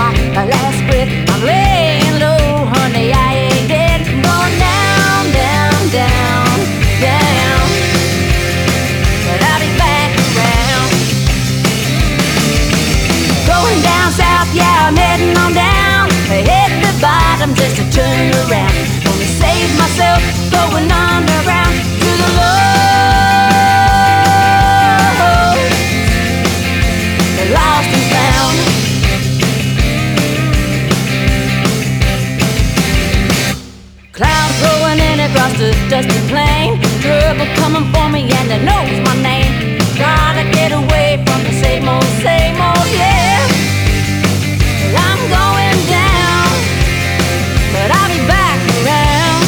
my last breath. I'm laying low, honey, I ain't dead. I'm going down, down, down, down, but I'll be back around. Going down south, yeah, I'm heading on down. I hit the bottom just to turn around. Gonna save myself, going underground to the lost and found. Clouds rolling in across the dusty plain. Trouble coming for me and it knows my name. Gotta get away from the same old, yeah. I'm going down, but I'll be back around.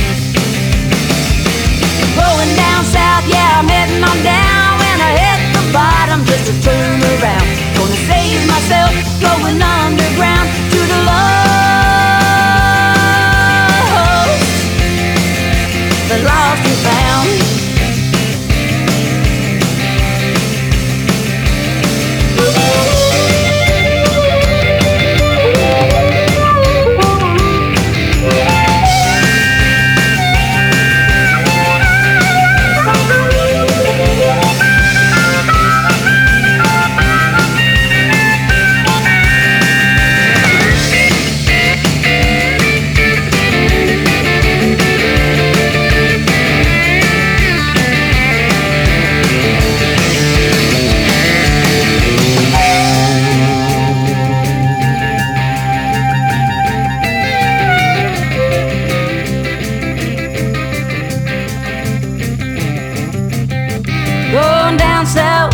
Going down south, yeah, I'm heading on down. When I hit the bottom just to turn around. Gonna save myself, going underground to the lost and found. Going down south,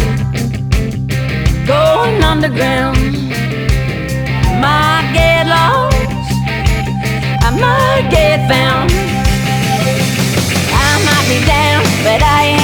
going underground. Might get lost, I might get found. I might be down, but I ain't